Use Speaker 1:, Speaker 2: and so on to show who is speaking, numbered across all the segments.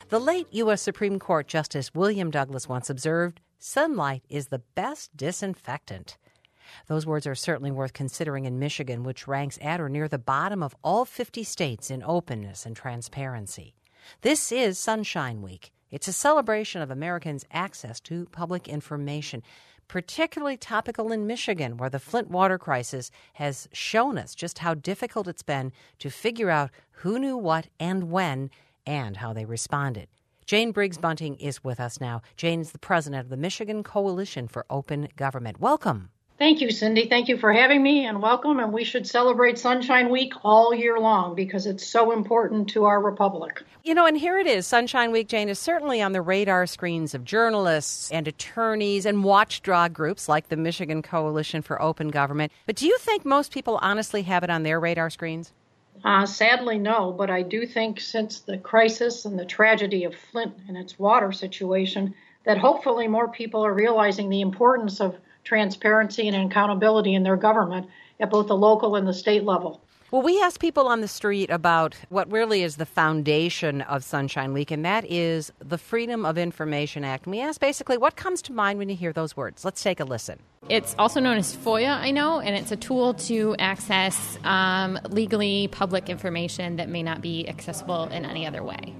Speaker 1: The late U.S. Supreme Court Justice William Douglas once observed, "Sunlight is the best disinfectant." Those words are certainly worth considering in Michigan, which ranks at or near the bottom of all 50 states in openness and transparency. This is Sunshine Week. It's a celebration of Americans' access to public information, particularly topical in Michigan, where the Flint water crisis has shown us just how difficult it's been to figure out who knew what and when and how they responded. Jane Briggs Bunting is with us now. Jane is the president of the Michigan Coalition for Open Government. Welcome.
Speaker 2: Thank you, Cindy. Thank you for having me, and welcome. And we should celebrate Sunshine Week all year long because it's so important to our republic.
Speaker 1: You know, and here it is. Sunshine Week, Jane, is certainly on the radar screens of journalists and attorneys and watchdog groups like the Michigan Coalition for Open Government. But do you think most people honestly have it on their radar screens?
Speaker 2: Sadly, no, but I do think since the crisis and the tragedy of Flint and its water situation, that hopefully more people are realizing the importance of transparency and accountability in their government at both the local and the state level.
Speaker 1: Well, we asked people on the street about what really is the foundation of Sunshine Week, and that is the Freedom of Information Act. And we asked basically what comes to mind when you hear those words. Let's take a listen.
Speaker 3: It's also known as FOIA, I know, and it's a tool to access legally public information that may not be accessible in any other way.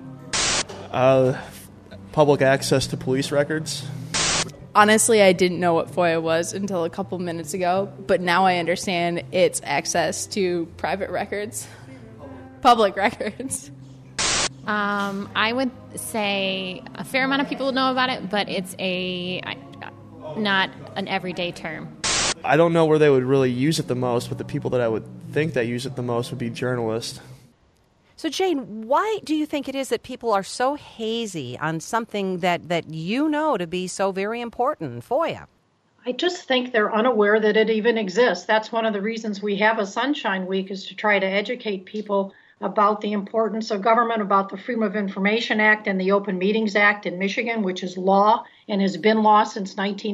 Speaker 4: Public access to police records.
Speaker 5: Honestly, I didn't know what FOIA was until a couple minutes ago, but now I understand it's access to private records, public records.
Speaker 3: I would say a fair amount of people know about it, but it's not an everyday term.
Speaker 4: I don't know where they would really use it the most, but the people that I would think that use it the most would be journalists.
Speaker 1: So, Jane, why do you think it is that people are so hazy on something that you know to be so very important, FOIA?
Speaker 2: I just think they're unaware that it even exists. That's one of the reasons we have a Sunshine Week, is to try to educate people about the importance of government, about the Freedom of Information Act and the Open Meetings Act in Michigan, which is law and has been law since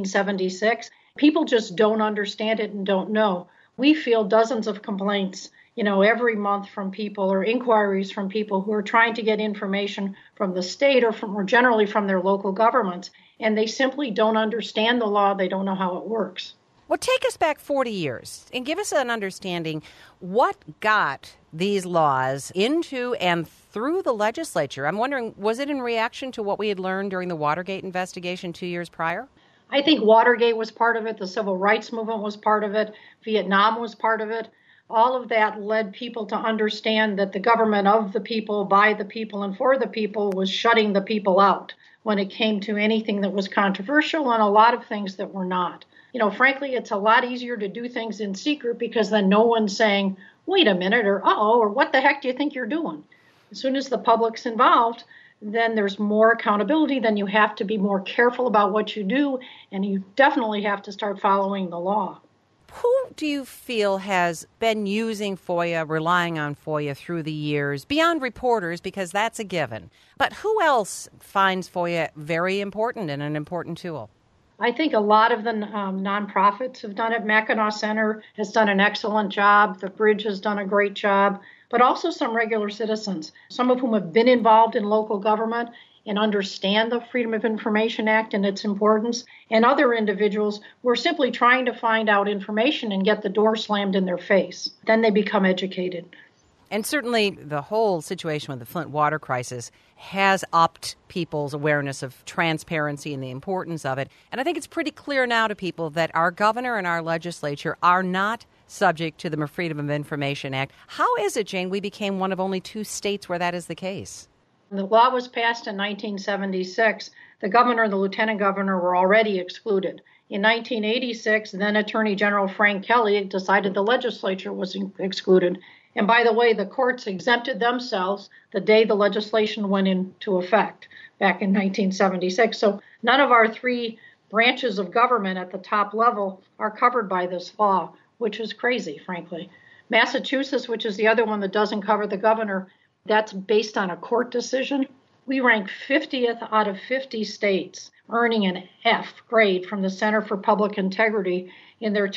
Speaker 2: 1976. People just don't understand it and don't know. We field dozens of complaints every month from people, or inquiries from people who are trying to get information from the state or generally from their local governments, and they simply don't understand the law. They don't know how it works.
Speaker 1: Well, take us back 40 years and give us an understanding what got these laws into and through the legislature. I'm wondering, was it in reaction to what we had learned during the Watergate investigation 2 years prior?
Speaker 2: I think Watergate was part of it. The Civil Rights Movement was part of it. Vietnam was part of it. All of that led people to understand that the government of the people, by the people, and for the people was shutting the people out when it came to anything that was controversial and a lot of things that were not. Frankly, it's a lot easier to do things in secret because then no one's saying, wait a minute, or uh-oh, or what the heck do you think you're doing? As soon as the public's involved, then there's more accountability. Then you have to be more careful about what you do, and you definitely have to start following the law.
Speaker 1: Who do you feel has been using FOIA, relying on FOIA through the years, beyond reporters, because that's a given? But who else finds FOIA very important and an important tool?
Speaker 2: I think a lot of the nonprofits have done it. Mackinac Center has done an excellent job. The Bridge has done a great job. But also some regular citizens, some of whom have been involved in local government and understand the Freedom of Information Act and its importance, and other individuals who are simply trying to find out information and get the door slammed in their face. Then they become educated.
Speaker 1: And certainly the whole situation with the Flint water crisis has upped people's awareness of transparency and the importance of it. And I think it's pretty clear now to people that our governor and our legislature are not subject to the Freedom of Information Act. How is it, Jane, we became one of only 2 states where that is the case?
Speaker 2: The law was passed in 1976. The governor and the lieutenant governor were already excluded. In 1986, then Attorney General Frank Kelly decided the legislature was excluded. And by the way, the courts exempted themselves the day the legislation went into effect back in 1976. So none of our 3 branches of government at the top level are covered by this law, which is crazy, frankly. Massachusetts, which is the other one that doesn't cover the governor, that's based on a court decision. We rank 50th out of 50 states, earning an F grade from the Center for Public Integrity in their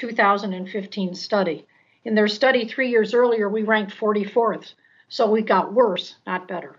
Speaker 2: 2015 study. In their study 3 years earlier, we ranked 44th. So we got worse, not better.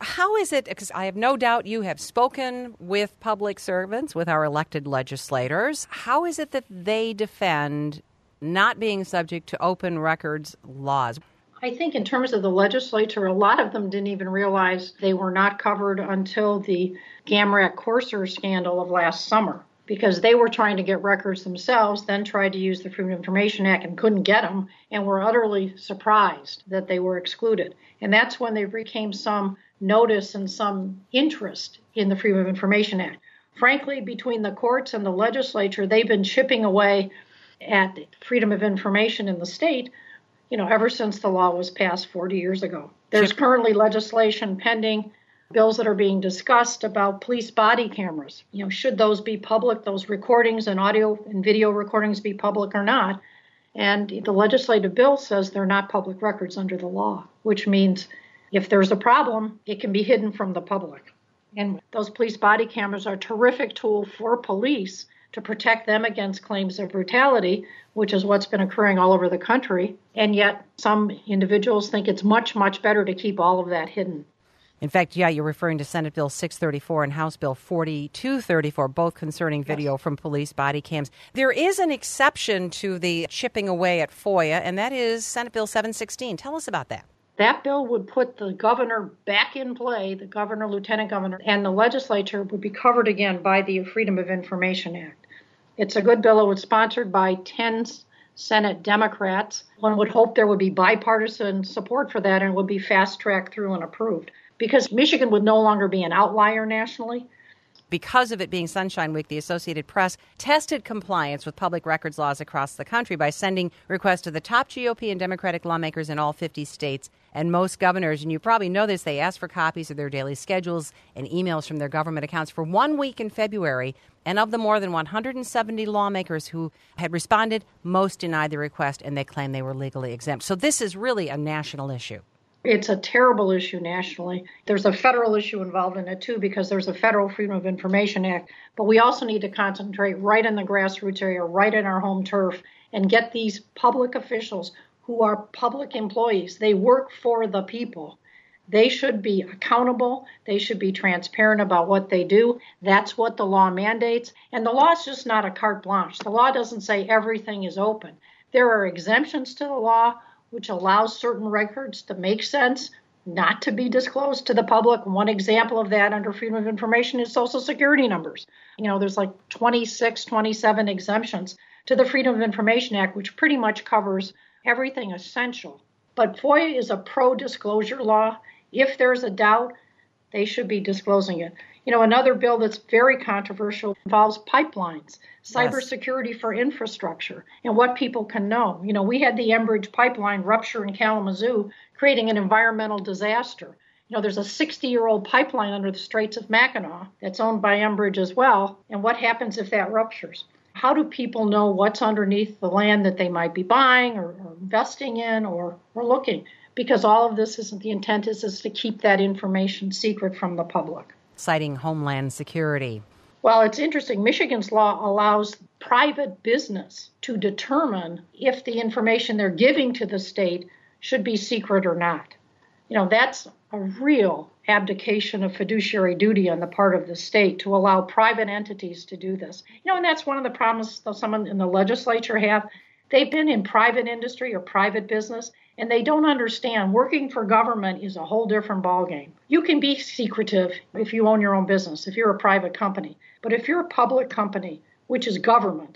Speaker 1: How is it, because I have no doubt you have spoken with public servants, with our elected legislators, how is it that they defend not being subject to open records laws?
Speaker 2: I think in terms of the legislature, a lot of them didn't even realize they were not covered until the Gamrat-Courser scandal of last summer, because they were trying to get records themselves, then tried to use the Freedom of Information Act and couldn't get them, and were utterly surprised that they were excluded. And that's when there became some notice and some interest in the Freedom of Information Act. Frankly, between the courts and the legislature, they've been chipping away at freedom of information in the state, ever since the law was passed 40 years ago. There's currently legislation pending, bills that are being discussed about police body cameras. Should those be public, those recordings and audio and video recordings be public or not? And the legislative bill says they're not public records under the law, which means if there's a problem, it can be hidden from the public. And those police body cameras are a terrific tool for police to protect them against claims of brutality, which is what's been occurring all over the country. And yet some individuals think it's much, much better to keep all of that hidden.
Speaker 1: In fact, you're referring to Senate Bill 634 and House Bill 4234, both concerning video from police body cams. There is an exception to the chipping away at FOIA, and that is Senate Bill 716. Tell us about that.
Speaker 2: That bill would put the governor back in play, the governor, lieutenant governor, and the legislature would be covered again by the Freedom of Information Act. It's a good bill. It was sponsored by 10 Senate Democrats. One would hope there would be bipartisan support for that and it would be fast-tracked through and approved, because Michigan would no longer be an outlier nationally.
Speaker 1: Because of it being Sunshine Week, the Associated Press tested compliance with public records laws across the country by sending requests to the top GOP and Democratic lawmakers in all 50 states and most governors. And you probably know this, they asked for copies of their daily schedules and emails from their government accounts for 1 week in February. And of the more than 170 lawmakers who had responded, most denied the request, and they claimed they were legally exempt. So this is really a national issue.
Speaker 2: It's a terrible issue nationally. There's a federal issue involved in it, too, because there's a Federal Freedom of Information Act. But we also need to concentrate right in the grassroots area, right in our home turf, and get these public officials who are public employees. They work for the people. They should be accountable. They should be transparent about what they do. That's what the law mandates. And the law is just not a carte blanche. The law doesn't say everything is open. There are exemptions to the law, which allows certain records to make sense not to be disclosed to the public. One example of that under Freedom of Information is Social Security numbers. There's like 26, 27 exemptions to the Freedom of Information Act, which pretty much covers everything essential. But FOIA is a pro-disclosure law. If there's a doubt, they should be disclosing it. Another bill that's very controversial involves pipelines, cybersecurity for infrastructure, and what people can know. We had the Enbridge pipeline rupture in Kalamazoo, creating an environmental disaster. There's a 60-year-old pipeline under the Straits of Mackinac that's owned by Enbridge as well. And what happens if that ruptures? How do people know what's underneath the land that they might be buying or investing in or looking? Because all of this the intent is to keep that information secret from the public.
Speaker 1: Citing Homeland Security.
Speaker 2: Well, it's interesting. Michigan's law allows private business to determine if the information they're giving to the state should be secret or not. That's a real abdication of fiduciary duty on the part of the state to allow private entities to do this. And that's one of the problems that someone in the legislature have. They've been in private industry or private business, and they don't understand working for government is a whole different ballgame. You can be secretive if you own your own business, if you're a private company. But if you're a public company, which is government,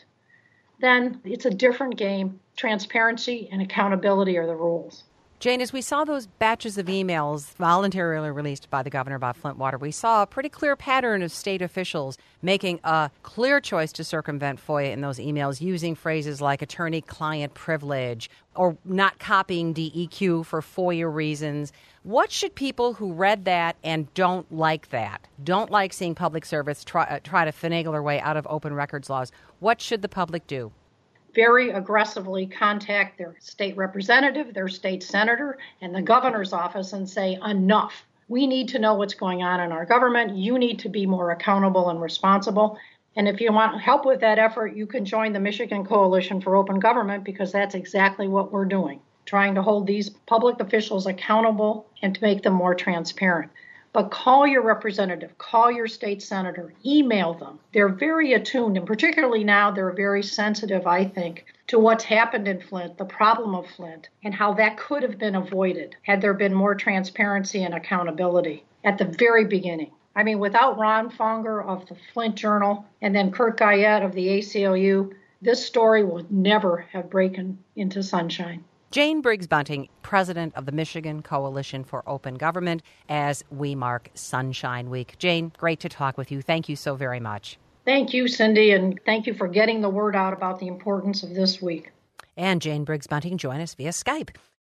Speaker 2: then it's a different game. Transparency and accountability are the rules.
Speaker 1: Jane, as we saw those batches of emails voluntarily released by the governor about Flint Water, we saw a pretty clear pattern of state officials making a clear choice to circumvent FOIA in those emails, using phrases like attorney-client privilege or not copying DEQ for FOIA reasons. What should people who read that and don't like seeing public service try to finagle their way out of open records laws, what should the public do?
Speaker 2: Very aggressively contact their state representative, their state senator, and the governor's office and say, enough. We need to know what's going on in our government. You need to be more accountable and responsible. And if you want help with that effort, you can join the Michigan Coalition for Open Government, because that's exactly what we're doing, trying to hold these public officials accountable and to make them more transparent. But call your representative, call your state senator, email them. They're very attuned, and particularly now they're very sensitive, I think, to what's happened in Flint, the problem of Flint, and how that could have been avoided had there been more transparency and accountability at the very beginning. I mean, without Ron Fonger of the Flint Journal and then Kurt Guyette of the ACLU, this story would never have broken into sunshine.
Speaker 1: Jane Briggs Bunting, president of the Michigan Coalition for Open Government, as we mark Sunshine Week. Jane, great to talk with you. Thank you so very much.
Speaker 2: Thank you, Cindy, and thank you for getting the word out about the importance of this week.
Speaker 1: And Jane Briggs Bunting joined us via Skype.